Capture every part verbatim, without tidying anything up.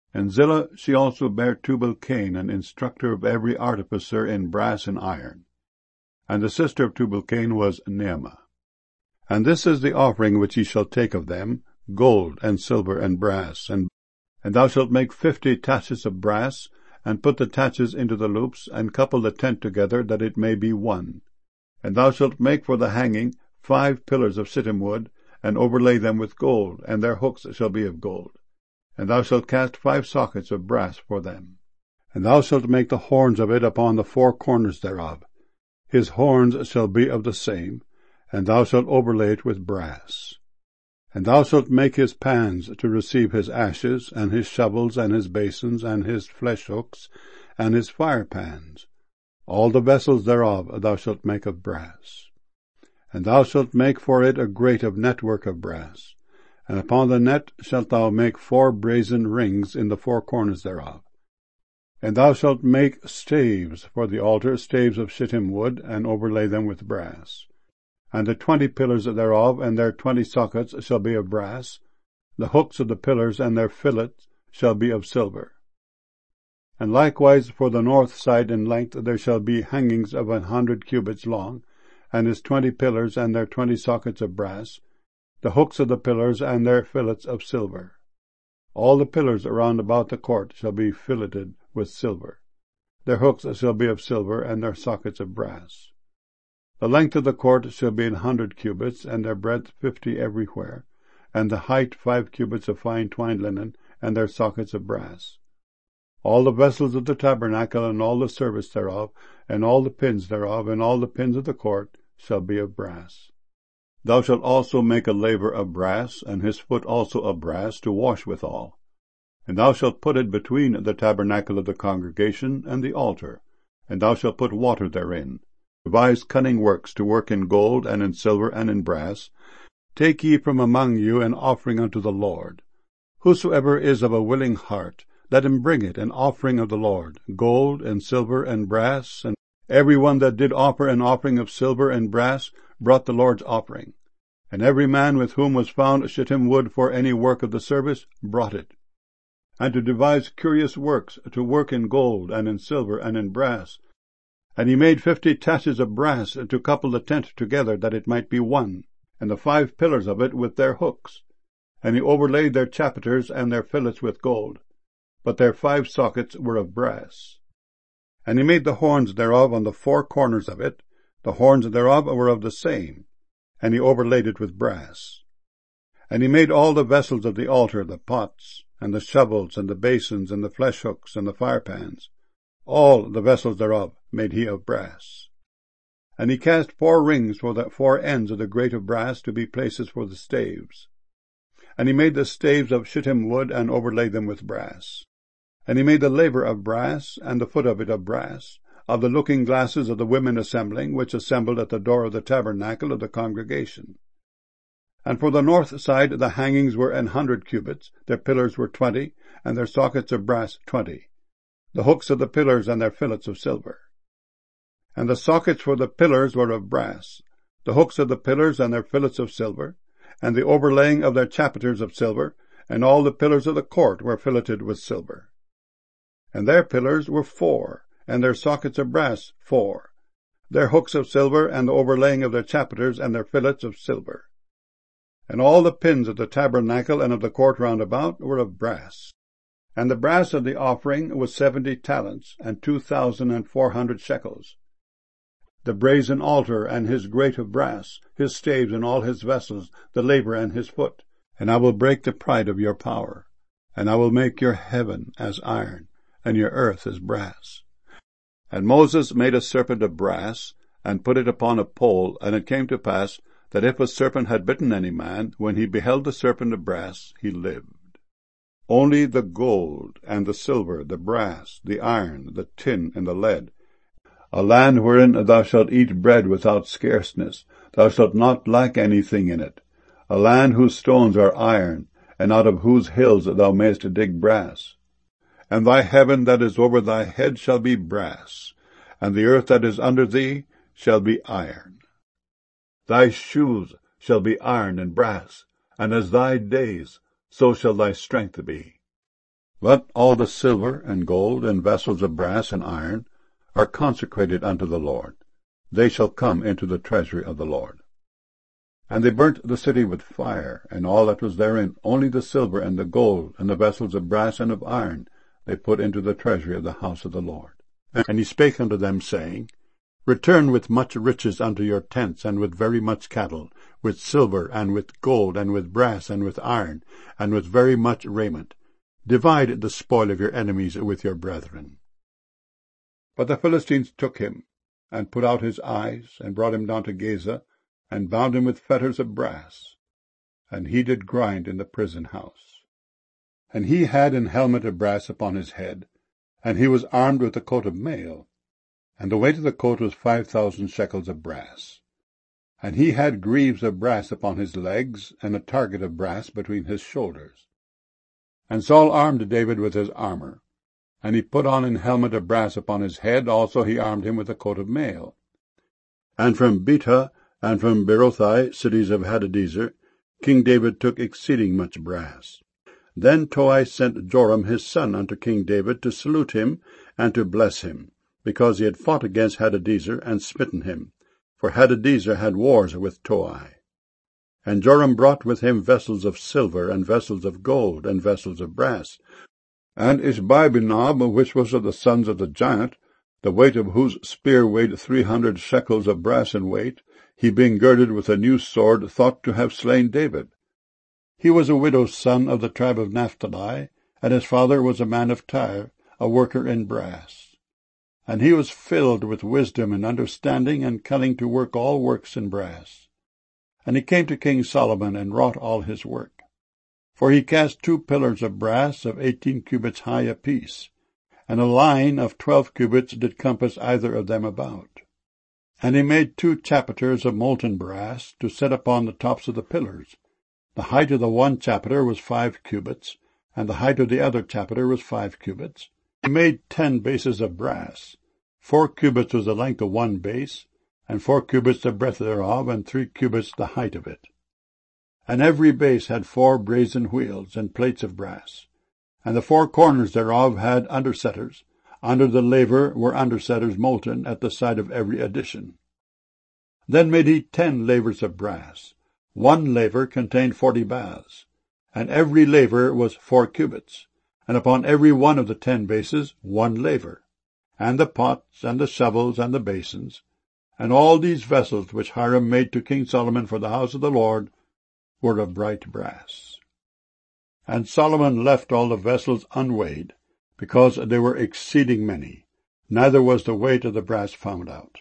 And Zillah, she also bare Tubal-Cain, an instructor of every artificer in brass and iron. And the sister of Tubal-Cain was Naamah. And this is the offering which ye shall take of them, gold, and silver, and brass, and and thou shalt make fifty taches of brass, and put the taches into the loops, and couple the tent together, that it may be one. And thou shalt make for the hanging five pillars of shittim wood, and overlay them with gold, and their hooks shall be of gold. And thou shalt cast five sockets of brass for them. And thou shalt make the horns of it upon the four corners thereof. His horns shall be of the same, and thou shalt overlay it with brass. And thou shalt make his pans to receive his ashes, and his shovels, and his basins, and his flesh hooks, and his fire pans. All the vessels thereof thou shalt make of brass. And thou shalt make for it a grate of network of brass. And upon the net shalt thou make four brazen rings in the four corners thereof. And thou shalt make staves for the altar, staves of shittim wood, and overlay them with brass. And the twenty pillars thereof, and their twenty sockets, shall be of brass. The hooks of the pillars and their fillets shall be of silver. And likewise for the north side in length there shall be hangings of an hundred cubits long, and his twenty pillars and their twenty sockets of brass, the hooks of the pillars and their fillets of silver. All the pillars around about the court shall be filleted with silver. Their hooks shall be of silver, and their sockets of brass. The length of the court shall be an hundred cubits, and their breadth fifty everywhere, and the height five cubits of fine twined linen, and their sockets of brass. All the vessels of the tabernacle, and all the service thereof, and all the pins thereof, and all the pins of the court, shall be of brass. Thou shalt also make a laver of brass, and his foot also of brass, to wash withal. And thou shalt put it between the tabernacle of the congregation and the altar, and thou shalt put water therein. Devise cunning works to work in gold, and in silver, and in brass. Take ye from among you an offering unto the Lord. Whosoever is of a willing heart, let him bring it, an offering of the Lord, gold, and silver, and brass. And every one that did offer an offering of silver and brass brought the Lord's offering. And every man with whom was found shittim wood for any work of the service brought it. And to devise curious works, to work in gold, and in silver, and in brass. And he made fifty taches of brass to couple the tent together, that it might be one, and the five pillars of it with their hooks. And he overlaid their chapiters and their fillets with gold, but their five sockets were of brass. And he made the horns thereof on the four corners of it. The horns thereof were of the same, and he overlaid it with brass. And he made all the vessels of the altar, the pots, and the shovels, and the basins, and the flesh hooks, and the fire pans. All the vessels thereof made he of brass. And he cast four rings for the four ends of the grate of brass, to be places for the staves. And he made the staves of shittim wood, and overlaid them with brass. And he made the laver of brass, and the foot of it of brass, of the looking glasses of the women assembling, which assembled at the door of the tabernacle of the congregation. And for the north side the hangings were an hundred cubits, their pillars were twenty, and their sockets of brass twenty. The hooks of the pillars and their fillets of silver. And the sockets for the pillars were of brass, the hooks of the pillars and their fillets of silver, and the overlaying of their chapiters of silver, and all the pillars of the court were filleted with silver. And their pillars were four, and their sockets of brass four, their hooks of silver, and the overlaying of their chapiters and their fillets of silver. And all the pins of the tabernacle and of the court round about were of brass. And the brass of the offering was seventy talents, and two thousand and four hundred shekels. The brazen altar and his grate of brass, his staves and all his vessels, the laver and his foot. And I will break the pride of your power, and I will make your heaven as iron, and your earth as brass. And Moses made a serpent of brass, and put it upon a pole, and it came to pass, that if a serpent had bitten any man, when he beheld the serpent of brass, he lived. Only the gold, and the silver, the brass, the iron, the tin, and the lead, a land wherein thou shalt eat bread without scarceness, thou shalt not lack anything in it, a land whose stones are iron, and out of whose hills thou mayest dig brass. And thy heaven that is over thy head shall be brass, and the earth that is under thee shall be iron. Thy shoes shall be iron and brass, and as thy days, so shall thy strength be. But all the silver and gold and vessels of brass and iron are consecrated unto the Lord. They shall come into the treasury of the Lord. And they burnt the city with fire, and all that was therein, only the silver and the gold and the vessels of brass and of iron, they put into the treasury of the house of the Lord. And he spake unto them, saying, Return with much riches unto your tents, and with very much cattle, with silver, and with gold, and with brass, and with iron, and with very much raiment. Divide the spoil of your enemies with your brethren. But the Philistines took him, and put out his eyes, and brought him down to Gaza, and bound him with fetters of brass. And he did grind in the prison house. And he had an helmet of brass upon his head, and he was armed with a coat of mail, and the weight of the coat was five thousand shekels of brass. And he had greaves of brass upon his legs, and a target of brass between his shoulders. And Saul armed David with his armor, and he put on an helmet of brass upon his head, also he armed him with a coat of mail. And from Betah and from Berothai, cities of Hadadezer, King David took exceeding much brass. Then Toi sent Joram his son unto King David to salute him and to bless him, because he had fought against Hadadezer and smitten him, for Hadadezer had wars with Toi. And Joram brought with him vessels of silver, and vessels of gold, and vessels of brass. And Ishbi-benob, which was of the sons of the giant, the weight of whose spear weighed three hundred shekels of brass in weight, he being girded with a new sword, thought to have slain David. He was a widow's son of the tribe of Naphtali, and his father was a man of Tyre, a worker in brass. And he was filled with wisdom and understanding, and cunning to work all works in brass. And he came to King Solomon, and wrought all his work. For he cast two pillars of brass of eighteen cubits high apiece, and a line of twelve cubits did compass either of them about. And he made two chapiters of molten brass, to set upon the tops of the pillars. The height of the one chapiter was five cubits, and the height of the other chapiter was five cubits. He made ten bases of brass. Four cubits was the length of one base, and four cubits the breadth thereof, and three cubits the height of it. And every base had four brazen wheels, and plates of brass. And the four corners thereof had undersetters. Under the laver were undersetters molten at the side of every addition. Then made he ten lavers of brass. One laver contained forty baths, and every laver was four cubits, and upon every one of the ten bases one laver, and the pots, and the shovels, and the basins, and all these vessels which Hiram made to King Solomon for the house of the Lord were of bright brass. And Solomon left all the vessels unweighed, because they were exceeding many, neither was the weight of the brass found out.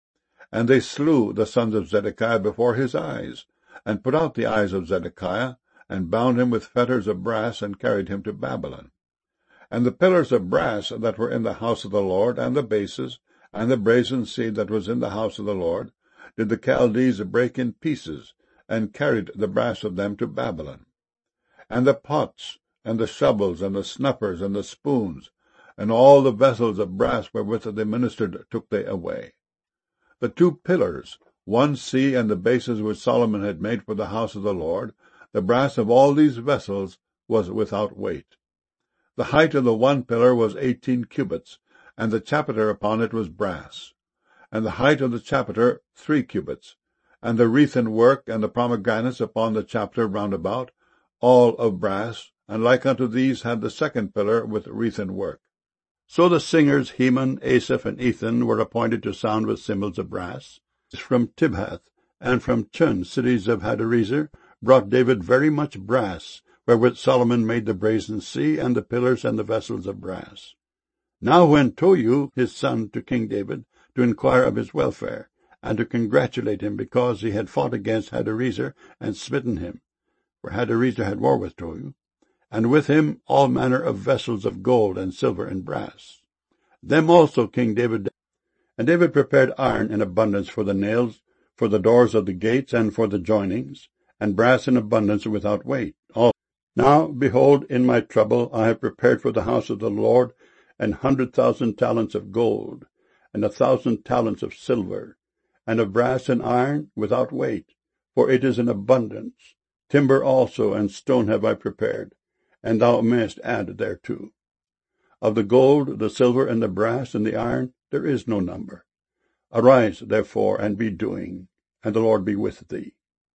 And they slew the sons of Zedekiah before his eyes, and put out the eyes of Zedekiah, and bound him with fetters of brass, and carried him to Babylon. And the pillars of brass that were in the house of the Lord, and the bases, and the brazen seed that was in the house of the Lord, did the Chaldees break in pieces, and carried the brass of them to Babylon. And the pots, and the shovels, and the snuffers, and the spoons, and all the vessels of brass wherewith they ministered took they away. The two pillars, one sea, and the bases which Solomon had made for the house of the Lord, the brass of all these vessels was without weight. The height of the one pillar was eighteen cubits, and the chapiter upon it was brass, and the height of the chapiter three cubits, and the wreathen work and the pomegranates upon the chapiter round about, all of brass, and like unto these had the second pillar with wreathen work. So the singers Heman, Asaph, and Ethan were appointed to sound with cymbals of brass. From Tibhath and from Chun, cities of Hadarezer, brought David very much brass, wherewith Solomon made the brazen sea, and the pillars and the vessels of brass. Now went Tohu his son to King David, to inquire of his welfare, and to congratulate him, because he had fought against Hadarezer, and smitten him. For Hadarezer had war with Tohu, and with him all manner of vessels of gold and silver and brass. Them also King David. And David prepared iron in abundance for the nails, for the doors of the gates, and for the joinings, and brass in abundance without weight. All. Now, behold, in my trouble I have prepared for the house of the Lord an hundred thousand talents of gold, and a thousand talents of silver, and of brass and iron without weight, for it is in abundance. Timber also and stone have I prepared, and thou mayest add thereto. Of the gold, the silver, and the brass, and the iron, there is no number. Arise, therefore, and be doing, and the Lord be with thee.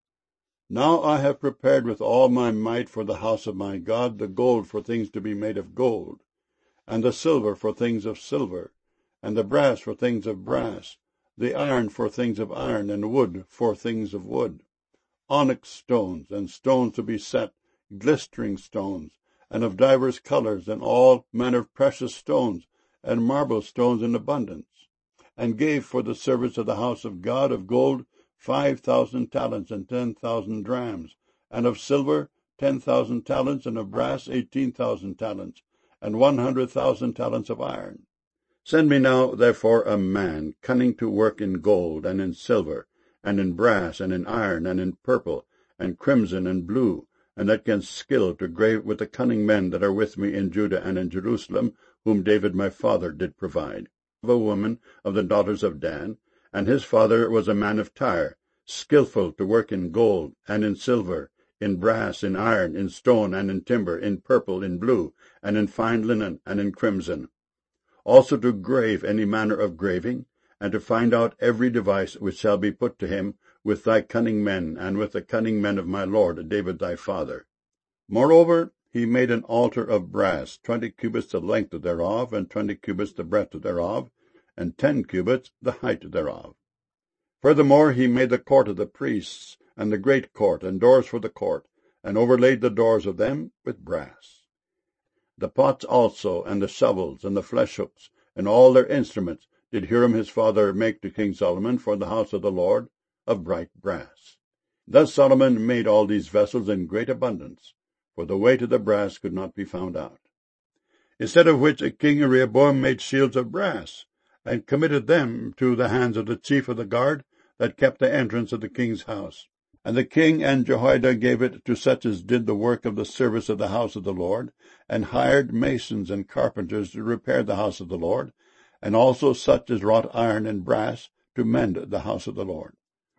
Now I have prepared with all my might for the house of my God the gold for things to be made of gold, and the silver for things of silver, and the brass for things of brass, the iron for things of iron, and wood for things of wood, onyx stones, and stones to be set, glistering stones, and of divers colours, and all manner of precious stones, and marble stones in abundance, and gave for the service of the house of God of gold five thousand talents and ten thousand drams, and of silver ten thousand talents, and of brass eighteen thousand talents, and one hundred thousand talents of iron. Send me now, therefore, a man cunning to work in gold, and in silver, and in brass, and in iron, and in purple, and crimson, and blue, and that can skill to grave with the cunning men that are with me in Judah and in Jerusalem, whom David my father did provide. Of a woman of the daughters of Dan, and his father was a man of Tyre, skilful to work in gold, and in silver, in brass, in iron, in stone, and in timber, in purple, in blue, and in fine linen, and in crimson. Also to grave any manner of graving, and to find out every device which shall be put to him with thy cunning men, and with the cunning men of my lord David thy father. Moreover, he made an altar of brass, twenty cubits the length thereof, and twenty cubits the breadth thereof, and ten cubits the height thereof. Furthermore, he made the court of the priests, and the great court, and doors for the court, and overlaid the doors of them with brass. The pots also, and the shovels, and the flesh hooks, and all their instruments, did Hiram his father make to King Solomon for the house of the Lord, of bright brass. Thus Solomon made all these vessels in great abundance, for the weight of the brass could not be found out. Instead of which King Rehoboam made shields of brass, and committed them to the hands of the chief of the guard that kept the entrance of the king's house. And the king and Jehoiada gave it to such as did the work of the service of the house of the Lord, and hired masons and carpenters to repair the house of the Lord, and also such as wrought iron and brass to mend the house of the Lord.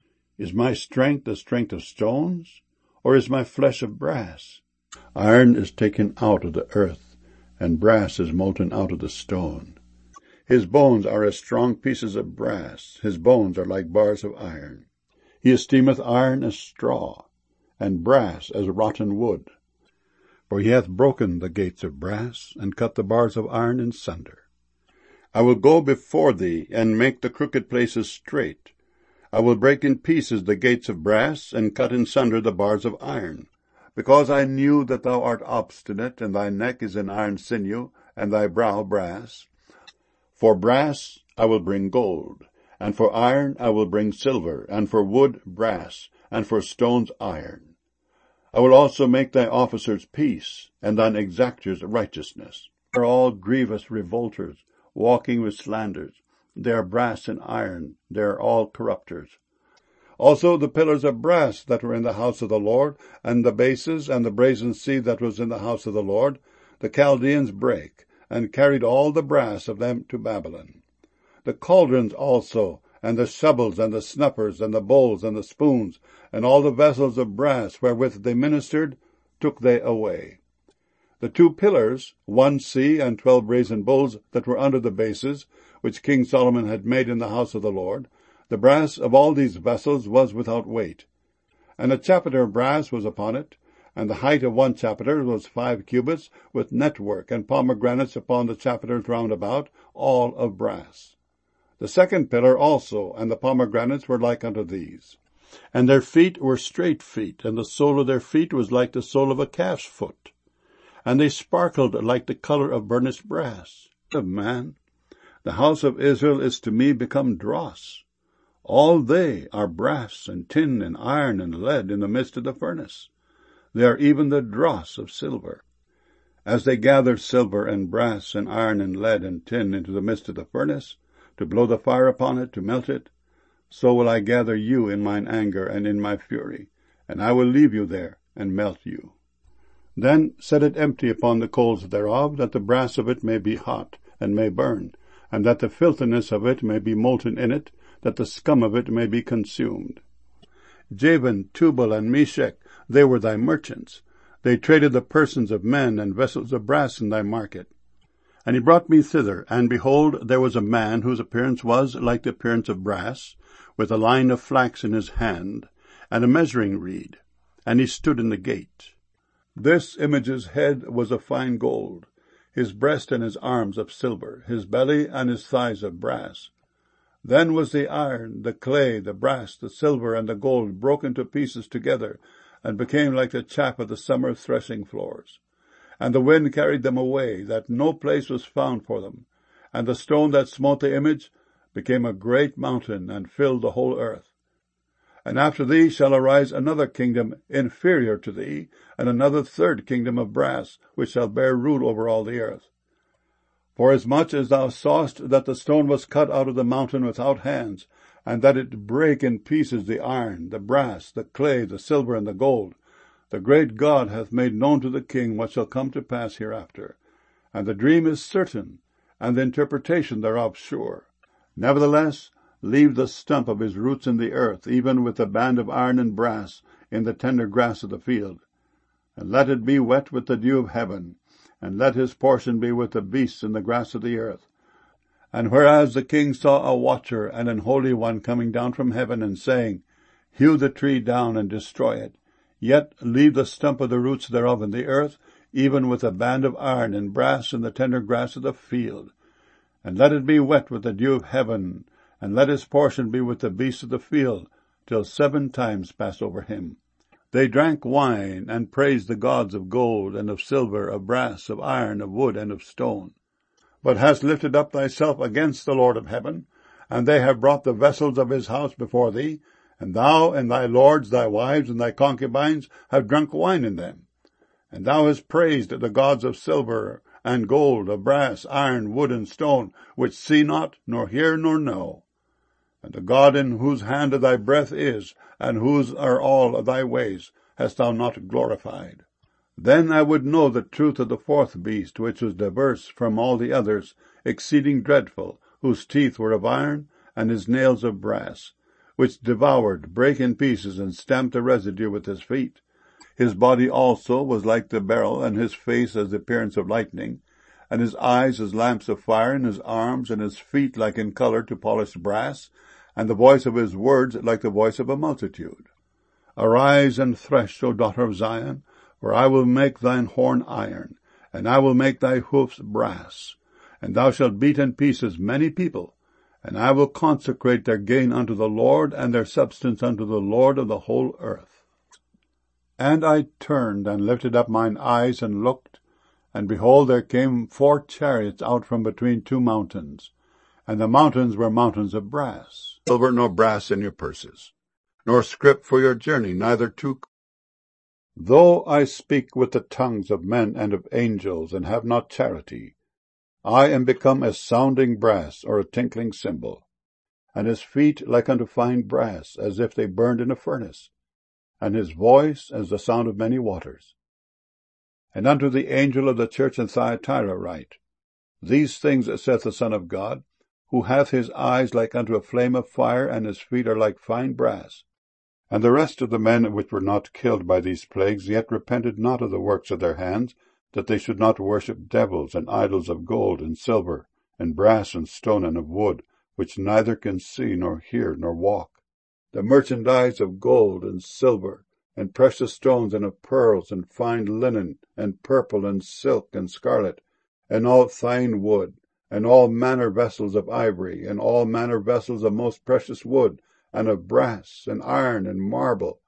Is my strength the strength of stones, or is my flesh of brass? Iron is taken out of the earth, and brass is molten out of the stone. His bones are as strong pieces of brass, his bones are like bars of iron. He esteemeth iron as straw, and brass as rotten wood. For he hath broken the gates of brass, and cut the bars of iron in sunder. I will go before thee, and make the crooked places straight. I will break in pieces the gates of brass, and cut in sunder the bars of iron. Because I knew that thou art obstinate, and thy neck is an iron sinew, and thy brow brass. For brass I will bring gold, and for iron I will bring silver, and for wood brass, and for stones iron. I will also make thy officers peace, and thine exactors righteousness. They are all grievous revolters, walking with slanders. They are brass and iron, they are all corrupters. Also the pillars of brass that were in the house of the Lord, and the bases, and the brazen sea that was in the house of the Lord, the Chaldeans brake, and carried all the brass of them to Babylon. The cauldrons also, and the shovels, and the snuffers, and the bowls, and the spoons, and all the vessels of brass wherewith they ministered, took they away. The two pillars, one sea, and twelve brazen bulls that were under the bases, which King Solomon had made in the house of the Lord, the brass of all these vessels was without weight. And a chapiter of brass was upon it, and the height of one chapiter was five cubits, with network and pomegranates upon the chapiters round about, all of brass. The second pillar also, and the pomegranates were like unto these. And their feet were straight feet, and the sole of their feet was like the sole of a calf's foot. And they sparkled like the color of burnished brass. Of man, the house of Israel is to me become dross. All they are brass and tin and iron and lead in the midst of the furnace. They are even the dross of silver. As they gather silver and brass and iron and lead and tin into the midst of the furnace, to blow the fire upon it, to melt it, so will I gather you in mine anger and in my fury, and I will leave you there and melt you. Then set it empty upon the coals thereof, that the brass of it may be hot, and may burn, and that the filthiness of it may be molten in it, that the scum of it may be consumed. Javan, Tubal, and Meshech, they were thy merchants. They traded the persons of men and vessels of brass in thy market. And he brought me thither, and behold, there was a man whose appearance was like the appearance of brass, with a line of flax in his hand, and a measuring reed, and he stood in the gate. This image's head was of fine gold, his breast and his arms of silver, his belly and his thighs of brass. Then was the iron, the clay, the brass, the silver, and the gold broken to pieces together, and became like the chaff of the summer threshing floors. And the wind carried them away, that no place was found for them. And the stone that smote the image became a great mountain, and filled the whole earth. And after thee shall arise another kingdom inferior to thee, and another third kingdom of brass, which shall bear rule over all the earth. Forasmuch as thou sawest that the stone was cut out of the mountain without hands, and that it brake in pieces the iron, the brass, the clay, the silver, and the gold, the great God hath made known to the king what shall come to pass hereafter. And the dream is certain, and the interpretation thereof sure. Nevertheless, leave the stump of his roots in the earth, even with the band of iron and brass, in the tender grass of the field. And let it be wet with the dew of heaven, and let his portion be with the beasts in the grass of the earth. And whereas the king saw a watcher and an holy one coming down from heaven, and saying, Hew the tree down and destroy it, yet leave the stump of the roots thereof in the earth, even with a band of iron and brass in the tender grass of the field. And let it be wet with the dew of heaven, and let his portion be with the beasts of the field, till seven times pass over him. They drank wine, and praised the gods of gold, and of silver, of brass, of iron, of wood, and of stone. But hast lifted up thyself against the Lord of heaven, and they have brought the vessels of his house before thee, and thou and thy lords, thy wives, and thy concubines have drunk wine in them. And thou hast praised the gods of silver, and gold, of brass, iron, wood, and stone, which see not, nor hear, nor know. And the God in whose hand thy breath is, and whose are all of thy ways, hast thou not glorified. Then I would know the truth of the fourth beast, which was diverse from all the others, exceeding dreadful, whose teeth were of iron, and his nails of brass, which devoured, brake in pieces, and stamped the residue with his feet. His body also was like the beryl, and his face as the appearance of lightning, and his eyes as lamps of fire, and his arms and his feet like in colour to polished brass, and the voice of his words like the voice of a multitude. Arise and thresh, O daughter of Zion, for I will make thine horn iron, and I will make thy hoofs brass, and thou shalt beat in pieces many people, and I will consecrate their gain unto the Lord, and their substance unto the Lord of the whole earth. And I turned and lifted up mine eyes and looked, and behold, there came four chariots out from between two mountains, and the mountains were mountains of brass. Silver nor brass in your purses, nor scrip for your journey, neither two. Though I speak with the tongues of men and of angels, and have not charity, I am become as sounding brass, or a tinkling cymbal, and his feet like unto fine brass, as if they burned in a furnace, and his voice as the sound of many waters. And unto the angel of the church in Thyatira write, These things saith the Son of God, who hath his eyes like unto a flame of fire, and his feet are like fine brass. And the rest of the men which were not killed by these plagues yet repented not of the works of their hands, that they should not worship devils and idols of gold and silver, and brass and stone and of wood, which neither can see, nor hear, nor walk. The merchandise of gold and silver, and precious stones, and of pearls, and fine linen, and purple, and silk, and scarlet, and all fine wood, and all manner vessels of ivory, and all manner vessels of most precious wood, and of brass, and iron, and marble,